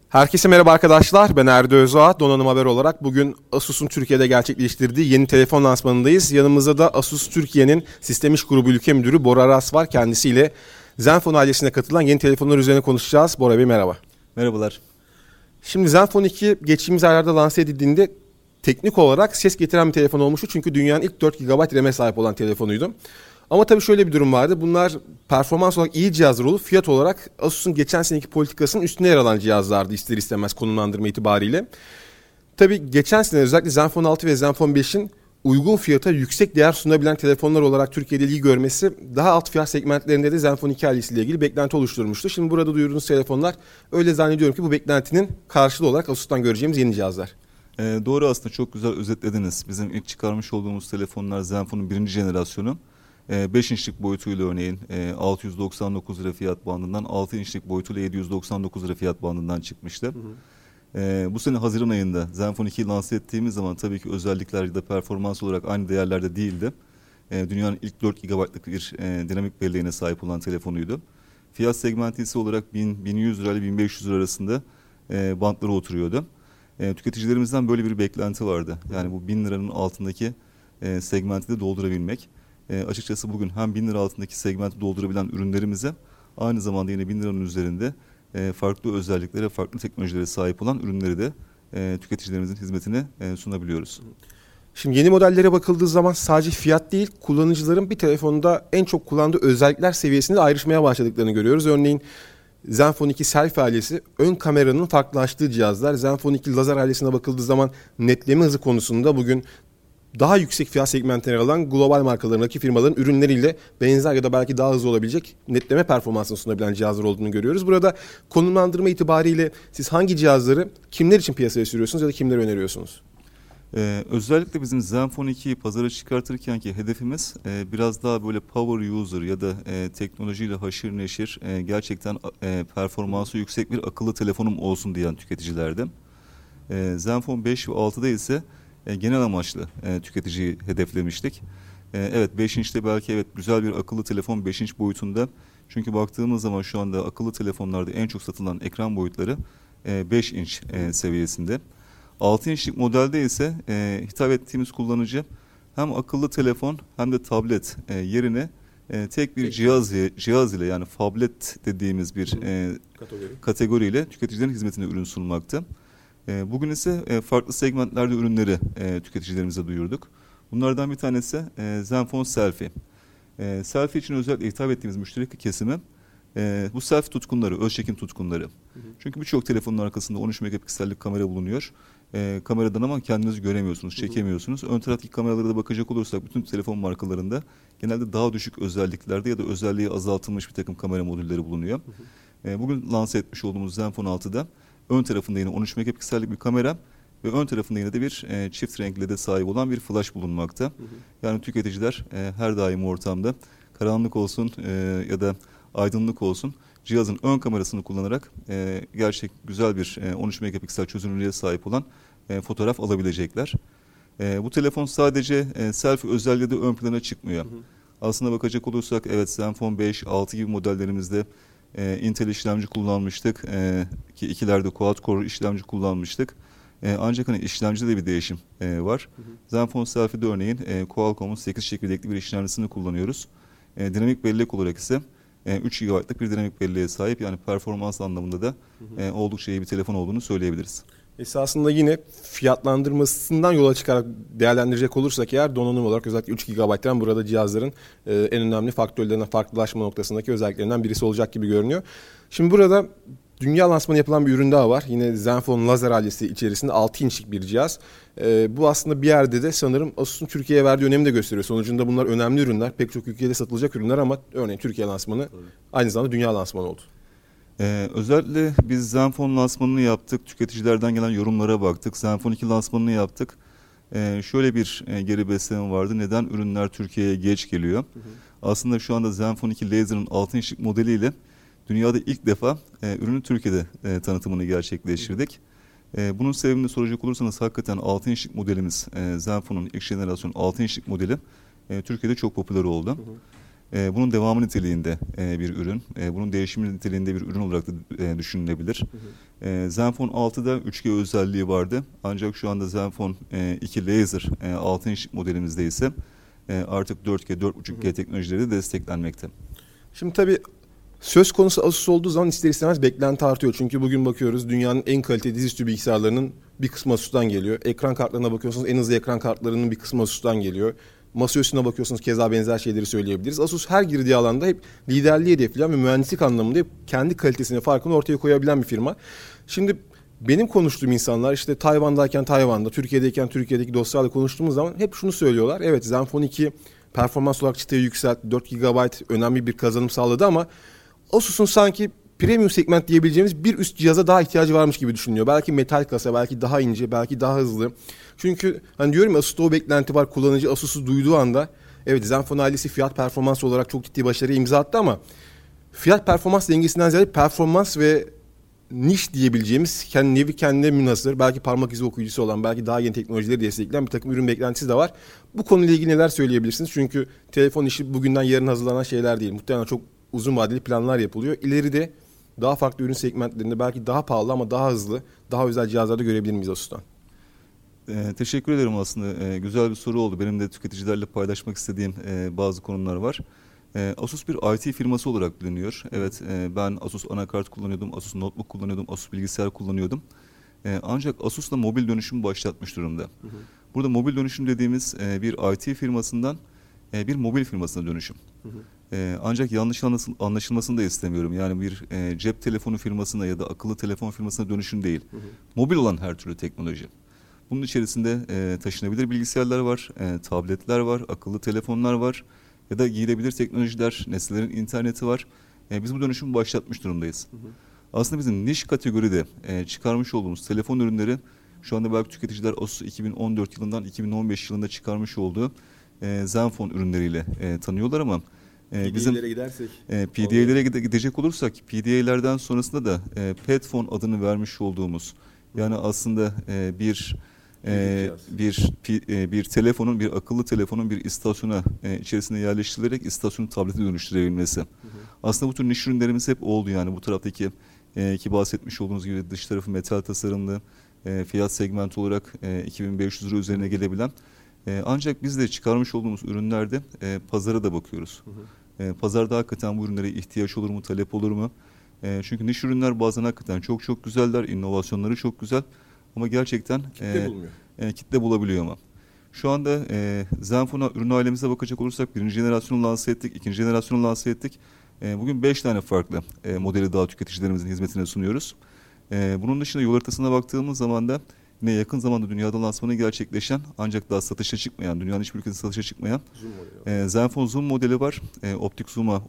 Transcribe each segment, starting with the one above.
Herkese merhaba arkadaşlar. Ben Erdi Özağ. Donanım Haber olarak bugün Asus'un Türkiye'de gerçekleştirdiği yeni telefon lansmanındayız. Yanımızda da Asus Türkiye'nin Sistem İş Grubu Ülke Müdürü Bora Aras var. Kendisiyle Zenfone ailesine katılan yeni telefonlar üzerine konuşacağız. Bora Bey merhaba. Merhabalar. Şimdi Zenfone 2 geçtiğimiz aylarda lanse edildiğinde teknik olarak ses getiren bir telefon olmuştu. Çünkü dünyanın ilk 4 GB RAM'e sahip olan telefonuydu. Ama tabii şöyle bir durum vardı. Bunlar performans olarak iyi cihazlar olup fiyat olarak Asus'un geçen seneki politikasının üstünde yer alan cihazlardı ister istemez konumlandırma itibariyle. Tabii geçen sene özellikle Zenfone 6 ve Zenfone 5'in uygun fiyata yüksek değer sunabilen telefonlar olarak Türkiye'de ilgi görmesi daha alt fiyat segmentlerinde de Zenfone 2 ailesiyle ilgili beklenti oluşturmuştu. Şimdi burada duyurduğunuz telefonlar öyle zannediyorum ki bu beklentinin karşılığı olarak Asus'tan göreceğimiz yeni cihazlar. Doğru, aslında çok güzel özetlediniz. Bizim ilk çıkarmış olduğumuz telefonlar Zenfone'un 1. jenerasyonu. 5 inçlik boyutuyla örneğin 699 lira fiyat bandından, 6 inçlik boyutuyla 799 lira fiyat bandından çıkmıştı. Bu sene Haziran ayında Zenfone 2'yi lanse ettiğimiz zaman tabii ki özellikler ya da performans olarak aynı değerlerde değildi. Dünyanın ilk 4 GB'lık bir dinamik belleğine sahip olan telefonuydu. Fiyat segmenti ise olarak 1100 lira ile 1500 lira arasında bantlara oturuyordu. Tüketicilerimizden böyle bir beklenti vardı. Yani bu 1000 liranın altındaki segmenti de doldurabilmek. Açıkçası bugün hem 1000 lira altındaki segmenti doldurabilen ürünlerimize aynı zamanda yine 1000 liranın üzerinde farklı özelliklere, farklı teknolojilere sahip olan ürünleri de tüketicilerimizin hizmetine sunabiliyoruz. Şimdi yeni modellere bakıldığı zaman sadece fiyat değil, kullanıcıların bir telefonda en çok kullandığı özellikler seviyesinde ayrışmaya başladıklarını görüyoruz. Örneğin Zenfone 2 Selfie ailesi ön kameranın farklılaştığı cihazlar. Zenfone 2 Lazer ailesine bakıldığı zaman netleme hızı konusunda bugün daha yüksek fiyat segmentine alan global markalarındaki firmaların ürünleriyle benzer ya da belki daha hızlı olabilecek netleme performansını sunabilen cihazlar olduğunu görüyoruz. Burada konumlandırma itibariyle siz hangi cihazları kimler için piyasaya sürüyorsunuz ya da kimlere öneriyorsunuz? Özellikle bizim Zenfone 2'yi pazara çıkartırkenki hedefimiz biraz daha böyle power user ya da teknolojiyle haşır neşir gerçekten performansı yüksek bir akıllı telefonum olsun diyen tüketicilerdi. Zenfone 5 ve 6'da ise genel amaçlı tüketiciyi hedeflemiştik. Evet, 5 inçte belki evet güzel bir akıllı telefon 5 inç boyutunda. Çünkü baktığımız zaman şu anda akıllı telefonlarda en çok satılan ekran boyutları 5 inç seviyesinde. 6 inçlik modelde ise hitap ettiğimiz kullanıcı hem akıllı telefon hem de tablet yerine tek bir cihaz ile yani phablet dediğimiz bir kategoriyle tüketicilerin hizmetine ürün sunmakta. Bugün ise farklı segmentlerde ürünleri tüketicilerimize duyurduk. Bunlardan bir tanesi Zenfone Selfie. Selfie için özellikle hitap ettiğimiz müşteri kesimi bu selfie tutkunları, öz çekim tutkunları. Çünkü birçok telefonun arkasında 13 megapiksellik kamera bulunuyor. Kameradan ama kendinizi göremiyorsunuz, çekemiyorsunuz. Ön taraftaki kameralara da bakacak olursak bütün telefon markalarında genelde daha düşük özelliklerde ya da özelliği azaltılmış bir takım kamera modülleri bulunuyor. Bugün lanse etmiş olduğumuz Zenfone 6'da ön tarafında yine 13 megapiksellik bir kamera ve ön tarafında yine de bir çift renk LED'e sahip olan bir flash bulunmakta. Yani tüketiciler her daim ortamda karanlık olsun ya da aydınlık olsun cihazın ön kamerasını kullanarak gerçek güzel bir 13 megapiksel çözünürlüğe sahip olan fotoğraf alabilecekler. Bu telefon sadece selfie özelliği de ön plana çıkmıyor. Aslında bakacak olursak evet Zenfone 5, 6 gibi modellerimizde Intel işlemci kullanmıştık ki ikilerde quad core işlemci kullanmıştık. Ancak hani işlemcide de bir değişim var. Zenfone Selfie'de örneğin Qualcomm'un 8 çekirdekli bir işlemcisini kullanıyoruz. Dinamik bellek olarak ise 3 GB'lık bir dinamik belleğe sahip, yani performans anlamında da oldukça iyi bir telefon olduğunu söyleyebiliriz. Esasında yine fiyatlandırmasından yola çıkarak değerlendirecek olursak eğer donanım olarak özellikle 3 GB'den burada cihazların en önemli faktörlerinden, farklılaşma noktasındaki özelliklerinden birisi olacak gibi görünüyor. Şimdi burada dünya lansmanı yapılan bir ürün daha var. Yine Zenfone Lazer ailesi içerisinde 6 inçlik bir cihaz. Bu aslında bir yerde de sanırım Asus'un Türkiye'ye verdiği önemi de gösteriyor. Sonucunda bunlar önemli ürünler. Pek çok ülkede satılacak ürünler ama örneğin Türkiye lansmanı aynı zamanda dünya lansmanı oldu. Özellikle biz Zenfone lansmanını yaptık. Tüketicilerden gelen yorumlara baktık. Zenfone 2 lansmanını yaptık. Şöyle bir geri besleme vardı. Neden ürünler Türkiye'ye geç geliyor? Aslında şu anda Zenfone 2 Laser'ın 6 inçlik modeliyle dünyada ilk defa ürünün Türkiye'de tanıtımını gerçekleştirdik. Bunun sebebini soracak olursanız hakikaten 6 inçlik modelimiz Zenfone'un ilk jenerasyon 6 inçlik modeli Türkiye'de çok popüler oldu. Bunun devamı niteliğinde bir ürün, bunun değişimi niteliğinde bir ürün olarak da düşünülebilir. Zenfone 6'da 3G özelliği vardı. Ancak şu anda Zenfone 2 Laser 6. modelimizde ise artık 4G, 4.5G teknolojileri de desteklenmekte. Şimdi tabii söz konusu Asus olduğu zaman ister istemez beklenti artıyor. Çünkü bugün bakıyoruz dünyanın en kaliteli dizüstü bilgisayarlarının bir kısmı Asus'tan geliyor. Ekran kartlarına bakıyorsunuz en hızlı ekran kartlarının bir kısmı Asus'tan geliyor. Masa üstüne bakıyorsunuz keza benzer şeyleri söyleyebiliriz. Asus her girdiği alanda hep liderliği hedefleyen ve mühendislik anlamında hep kendi kalitesini, farkını ortaya koyabilen bir firma. Şimdi benim konuştuğum insanlar işte Tayvan'dayken Tayvan'da, Türkiye'deyken Türkiye'deki dostlarla konuştuğumuz zaman hep şunu söylüyorlar. Evet, Zenfone 2 performans olarak çıtayı yükseltti. 4 GB önemli bir kazanım sağladı ama Asus'un sanki premium segment diyebileceğimiz bir üst cihaza daha ihtiyacı varmış gibi düşünülüyor. Belki metal kasa, belki daha ince, belki daha hızlı. Çünkü hani diyorum ya, Asus'ta o beklenti var. Kullanıcı Asus'u duyduğu anda evet, Zenfone ailesi fiyat performans olarak çok ciddi başarıya imza attı ama fiyat performans dengesinden ziyade performans ve niş diyebileceğimiz nevi kendine münhasır, belki parmak izi okuyucusu olan, belki daha yeni teknolojileri destekleyen bir takım ürün beklentisi de var. Bu konuyla ilgili neler söyleyebilirsiniz? Çünkü telefon işi bugünden yarın hazırlanan şeyler değil. Muhtemelen çok uzun vadeli planlar yapılıyor. İleride daha farklı ürün segmentlerinde belki daha pahalı ama daha hızlı, daha özel cihazlarda görebilir miyiz Asus'tan? Teşekkür ederim aslında. Güzel bir soru oldu. Benim de tüketicilerle paylaşmak istediğim bazı konular var. Asus bir IT firması olarak biliniyor. Evet, ben Asus anakart kullanıyordum, Asus notebook kullanıyordum, Asus bilgisayar kullanıyordum. Ancak Asus'la mobil dönüşüm başlatmış durumda. Burada mobil dönüşüm dediğimiz bir IT firmasından bir mobil firmasına dönüşüm. Ancak yanlış anlaşılmasını da istemiyorum. Yani bir cep telefonu firmasına ya da akıllı telefon firmasına dönüşüm değil. Mobil olan her türlü teknoloji. Bunun içerisinde taşınabilir bilgisayarlar var, tabletler var, akıllı telefonlar var ya da giyilebilir teknolojiler, nesnelerin interneti var. Biz bu dönüşümü başlatmış durumdayız. Aslında bizim niş kategoride çıkarmış olduğumuz telefon ürünleri şu anda belki tüketiciler Asus 2014 yılından 2015 yılında çıkarmış olduğu Zenfone ürünleriyle tanıyorlar ama bizim PDA'lere gidecek olursak PDA'lerden sonrasında da Padfone adını vermiş olduğumuz, yani aslında bir telefonun, bir akıllı telefonun bir istasyona içerisine yerleştirilerek istasyonu tablete dönüştürebilmesi. Aslında bu tür niş ürünlerimiz hep oldu. Yani bu taraftaki ki bahsetmiş olduğunuz gibi dış tarafı metal tasarımlı, fiyat segmenti olarak 2500 lira üzerine gelebilen, ancak biz de çıkarmış olduğumuz ürünlerde pazara da bakıyoruz. Pazarda hakikaten bu ürünlere ihtiyaç olur mu, talep olur mu? Çünkü niş ürünler bazen hakikaten çok çok güzeller, inovasyonları çok güzel ama gerçekten kitle bulabiliyor ama. Şu anda Zenfone ürün ailemize bakacak olursak birinci jenerasyonu lanse ettik, ikinci jenerasyonu lanse ettik. Bugün 5 tane farklı modeli daha tüketicilerimizin hizmetine sunuyoruz. Bunun dışında yol haritasına baktığımız zaman da yine yakın zamanda dünyada lansmanı gerçekleşen ancak daha satışa çıkmayan, dünyanın hiçbir ülkesinde satışa çıkmayan Zenfone Zoom modeli var. Optik zoom'a,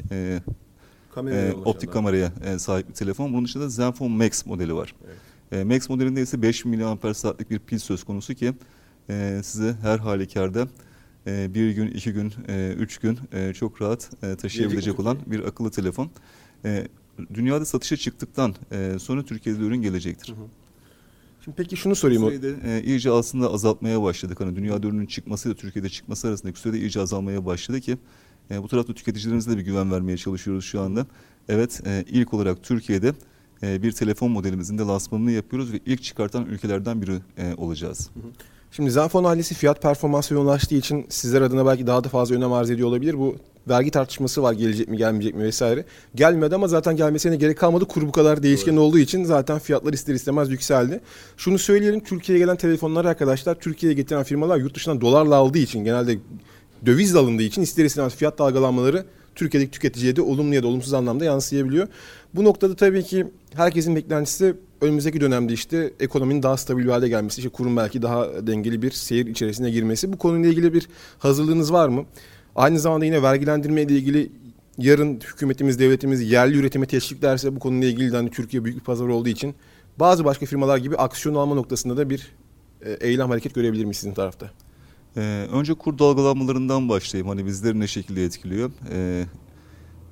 optik kameraya sahip bir telefon. Bunun dışında Zenfone Max modeli var. Max modelinde ise 5000 mAh'lik bir pil söz konusu ki size her halükarda bir gün, 2 gün, 3 gün çok rahat taşıyabilecek olan bir akıllı telefon. Dünyada satışa çıktıktan sonra Türkiye'de ürün gelecektir. Şimdi peki şunu sorayım. Sürede iyice aslında azaltmaya başladık. Hani dünyada ürünün çıkması ile Türkiye'de çıkması arasındaki sürede iyice azalmaya başladı ki bu tarafta tüketicilerimize de bir güven vermeye çalışıyoruz şu anda. Evet, ilk olarak Türkiye'de bir telefon modelimizin de lansmanını yapıyoruz ve ilk çıkartan ülkelerden biri olacağız. Şimdi Zenfone ailesi fiyat performansı yoğunlaştığı için sizler adına belki daha da fazla önem arz ediyor olabilir. Bu vergi tartışması var, gelecek mi gelmeyecek mi vesaire. Gelmedi ama zaten gelmesine gerek kalmadı. Kur bu kadar değişken olduğu için zaten fiyatlar ister istemez yükseldi. Şunu söyleyelim, Türkiye'ye gelen telefonları arkadaşlar Türkiye'ye getiren firmalar yurt dışından dolarla aldığı için, genelde dövizle alındığı için ister istemez fiyat dalgalanmaları Türkiye'deki tüketiciye de olumlu ya da olumsuz anlamda yansıyabiliyor. Bu noktada tabii ki herkesin beklentisi önümüzdeki dönemde işte ekonominin daha stabil bir hale gelmesi, işte kurun belki daha dengeli bir seyir içerisine girmesi. Bu konuyla ilgili bir hazırlığınız var mı? Aynı zamanda yine vergilendirme ile ilgili yarın hükümetimiz, devletimiz yerli üretime teşviklerse bu konuyla ilgili de hani Türkiye büyük bir pazar olduğu için bazı başka firmalar gibi aksiyon alma noktasında da bir eylem, hareket görebilir miyiz sizin tarafta? Önce kur dalgalanmalarından başlayayım. Hani bizleri ne şekilde etkiliyor?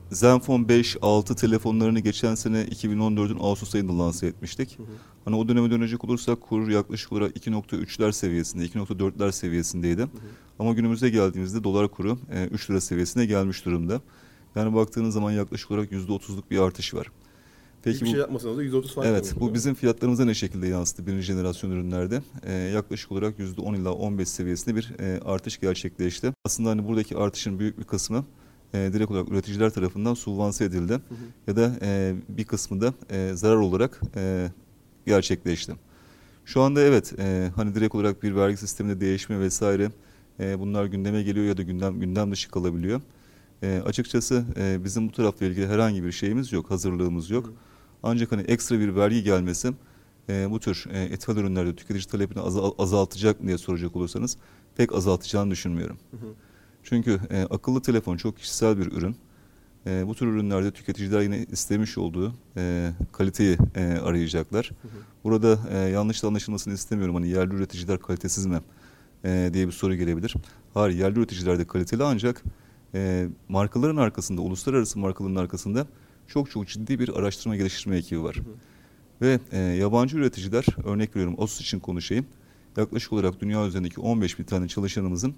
Zenfone 5, 6 telefonlarını geçen sene 2014'ün Ağustos ayında lanse etmiştik. Hani o döneme dönecek olursak kur yaklaşık olarak 2.3'ler seviyesinde, 2.4'ler seviyesindeydi. Ama günümüze geldiğimizde dolar kuru 3 lira seviyesine gelmiş durumda. Yani baktığınız zaman yaklaşık olarak %30'luk bir artış var. Peki bir şey yapmasanız da %30 fark. Evet, bu bizim fiyatlarımıza ne şekilde yansıdı birinci jenerasyon ürünlerde? Yaklaşık olarak %10 ila 15 seviyesinde bir artış gerçekleşti. Aslında hani buradaki artışın büyük bir kısmı direkt olarak üreticiler tarafından subvanse edildi. Ya da bir kısmı da zarar olarak gerçekleşti. Şu anda evet hani direkt olarak bir vergi sisteminde değişme vesaire bunlar gündeme geliyor ya da gündem dışı kalabiliyor. Açıkçası bizim bu tarafla ilgili herhangi bir şeyimiz yok, hazırlığımız yok. Ancak hani ekstra bir vergi gelmesi bu tür ithal ürünlerde tüketici talepini azaltacak mı diye soracak olursanız pek azaltacağını düşünmüyorum. Çünkü akıllı telefon çok kişisel bir ürün. Bu tür ürünlerde tüketiciler yine istemiş olduğu kaliteyi arayacaklar. Burada yanlış da anlaşılmasını istemiyorum. Hani yerli üreticiler kalitesiz mi diye bir soru gelebilir. Hayır, yerli üreticiler de kaliteli ancak markaların arkasında, uluslararası markaların arkasında çok ciddi bir araştırma geliştirme ekibi var. Ve yabancı üreticiler, örnek veriyorum Asus için konuşayım. Yaklaşık olarak dünya üzerindeki 15 bin tane çalışanımızın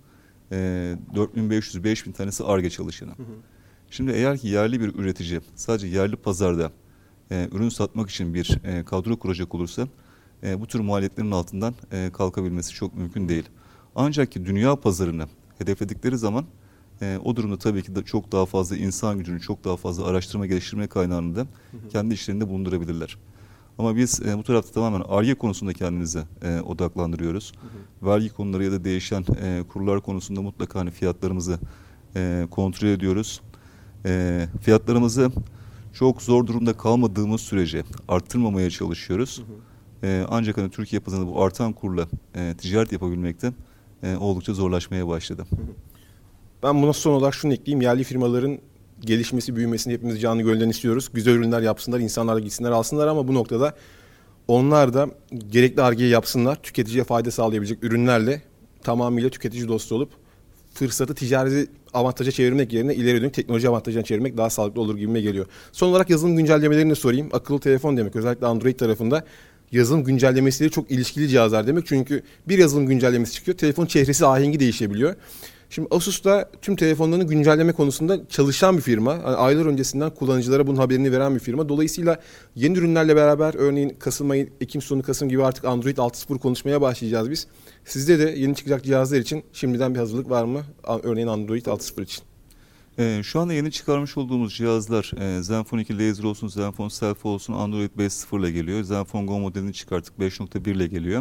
4500-5000 tanesi Ar-Ge çalışanı. Şimdi eğer ki yerli bir üretici sadece yerli pazarda ürün satmak için bir kadro kuracak olursa bu tür maliyetlerin altından kalkabilmesi çok mümkün değil. Ancak ki dünya pazarını hedefledikleri zaman o durumda tabii ki de çok daha fazla insan gücünü, çok daha fazla araştırma geliştirme kaynağını da kendi işlerinde bulundurabilirler. Ama biz bu tarafta tamamen Ar-Ge konusunda kendimizi odaklandırıyoruz. Vergi konuları ya da değişen kurlar konusunda mutlaka hani fiyatlarımızı kontrol ediyoruz. Fiyatlarımızı çok zor durumda kalmadığımız sürece arttırmamaya çalışıyoruz. Ancak hani Türkiye pazarında bu artan kurla ticaret yapabilmekte oldukça zorlaşmaya başladı. Ben buna son olarak şunu ekleyeyim. Yerli firmaların gelişmesi, büyümesini hepimiz canı gönülden istiyoruz. Güzel ürünler yapsınlar, insanlar da gitsinler alsınlar ama bu noktada onlar da gerekli Ar-Ge'yi yapsınlar. Tüketiciye fayda sağlayabilecek ürünlerle tamamıyla tüketici dostu olup fırsatı ticari avantaja çevirmek yerine ileri dönük teknoloji avantajına çevirmek daha sağlıklı olur gibime geliyor. Son olarak yazılım güncellemelerini de sorayım. Akıllı telefon demek, özellikle Android tarafında yazılım güncellemesiyle çok ilişkili cihazlar demek. Çünkü bir yazılım güncellemesi çıkıyor, telefon çehresi, ahengi değişebiliyor. Şimdi Asus da tüm telefonlarını güncelleme konusunda çalışan bir firma. Yani aylar öncesinden kullanıcılara bunun haberini veren bir firma. Dolayısıyla yeni ürünlerle beraber örneğin Kasım ayı, Ekim sonu Kasım gibi artık Android 6.0 konuşmaya başlayacağız biz. Sizde de yeni çıkacak cihazlar için şimdiden bir hazırlık var mı? Örneğin Android 6.0 için. Şu anda yeni çıkarmış olduğumuz cihazlar Zenfone 2 Laser olsun, Zenfone Self olsun Android 5.0 ile geliyor. Zenfone Go modelini çıkarttık 5.1 ile geliyor.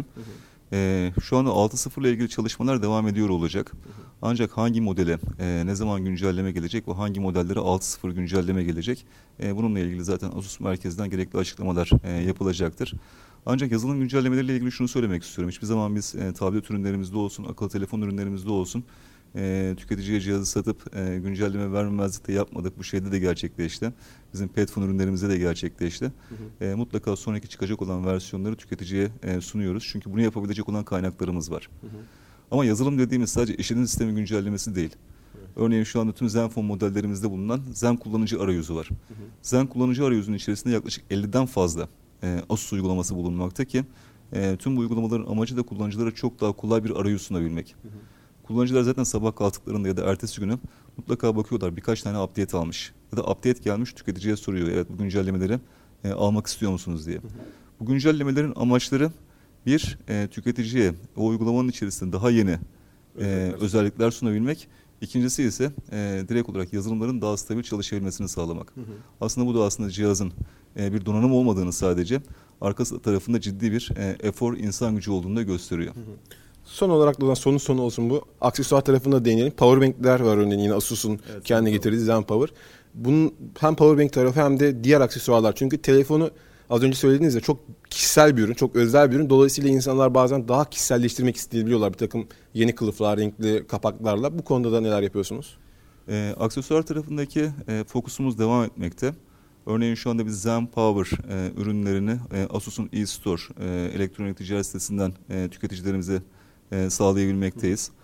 Şu anda 6.0 ile ilgili çalışmalar devam ediyor olacak. Ancak hangi modele ne zaman güncelleme gelecek ve hangi modellere 6.0 güncelleme gelecek bununla ilgili zaten Asus merkezden gerekli açıklamalar yapılacaktır. Ancak yazılım güncellemeleriyle ilgili şunu söylemek istiyorum. Hiçbir zaman biz tablet ürünlerimizde olsun, akıllı telefon ürünlerimizde olsun tüketiciye cihazı satıp güncelleme vermemezlik de yapmadık. Bu şeyde de gerçekleşti. Bizim Petfone ürünlerimizde de gerçekleşti. Mutlaka sonraki çıkacak olan versiyonları tüketiciye sunuyoruz. Çünkü bunu yapabilecek olan kaynaklarımız var. Ama yazılım dediğimiz sadece işletim sistemi güncellemesi değil. Örneğin şu anda tüm Zenfone modellerimizde bulunan Zen kullanıcı arayüzü var. Zen kullanıcı arayüzünün içerisinde yaklaşık 50'den fazla Asus uygulaması bulunmakta ki tüm bu uygulamaların amacı da kullanıcılara çok daha kolay bir arayüz sunabilmek. Kullanıcılar zaten sabah kalktıklarında ya da ertesi günü mutlaka bakıyorlar birkaç tane update almış. Ya da update gelmiş tüketiciye soruyor. Evet, bu güncellemeleri almak istiyor musunuz diye. Bu güncellemelerin amaçları bir, tüketiciye o uygulamanın içerisinde daha yeni özellikler sunabilmek. İkincisi ise direkt olarak yazılımların daha stabil çalışabilmesini sağlamak. Aslında bu da aslında cihazın bir donanım olmadığını sadece arkası tarafında ciddi bir efor, insan gücü olduğunu da gösteriyor. Son olarak da sonun sonu olsun bu. Aksesuar tarafında değinelim. Powerbank'ler var örneğin yine Asus'un kendi getirdiği ZenPower. Bunun hem Powerbank tarafı hem de diğer aksesuarlar. Çünkü telefonu az önce söylediğiniz ya çok kişisel bir ürün, çok özel bir ürün. Dolayısıyla insanlar bazen daha kişiselleştirmek isteyebiliyorlar bir takım yeni kılıflar, renkli kapaklarla. Bu konuda da neler yapıyorsunuz? Aksesuar tarafındaki fokusumuz devam etmekte. Örneğin şu anda biz ZenPower ürünlerini Asus'un e-Store elektronik ticaret sitesinden tüketicilerimize sağlayabilmekteyiz.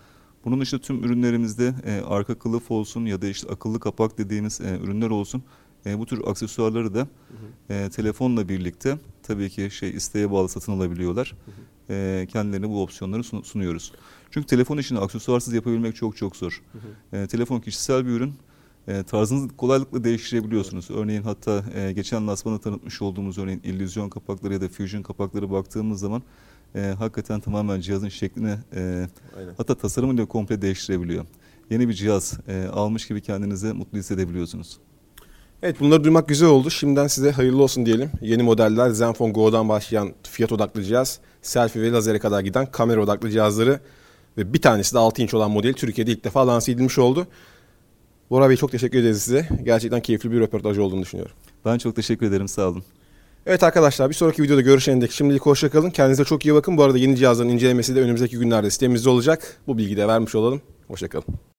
Bunun dışında tüm ürünlerimizde arka kılıf olsun ya da işte akıllı kapak dediğimiz ürünler olsun. Bu tür aksesuarları da telefonla birlikte tabii ki isteğe bağlı satın alabiliyorlar. Kendilerine bu opsiyonları sunuyoruz. Çünkü telefon işini aksesuarsız yapabilmek çok çok zor. Telefon kişisel bir ürün. Tarzınızı kolaylıkla değiştirebiliyorsunuz. Örneğin hatta geçen lansmanda tanıtmış olduğumuz örneğin illüzyon kapakları ya da fusion kapakları baktığımız zaman hakikaten tamamen cihazın şeklini hatta tasarımını da komple değiştirebiliyor. Yeni bir cihaz almış gibi kendinizi mutlu hissedebiliyorsunuz. Evet, bunları duymak güzel oldu. Şimdiden size hayırlı olsun diyelim. Yeni modeller Zenfone Go'dan başlayan fiyat odaklı cihaz, selfie ve lazere kadar giden kamera odaklı cihazları ve bir tanesi de 6 inç olan modeli Türkiye'de ilk defa lanse edilmiş oldu. Bora Bey, çok teşekkür ederiz size. Gerçekten keyifli bir röportaj olduğunu düşünüyorum. Ben çok teşekkür ederim, sağ olun. Evet arkadaşlar, bir sonraki videoda görüşene dek şimdilik hoşça kalın. Kendinize çok iyi bakın. Bu arada yeni cihazların incelemesi de önümüzdeki günlerde sitemizde olacak. Bu bilgiyi de vermiş olalım. Hoşça kalın.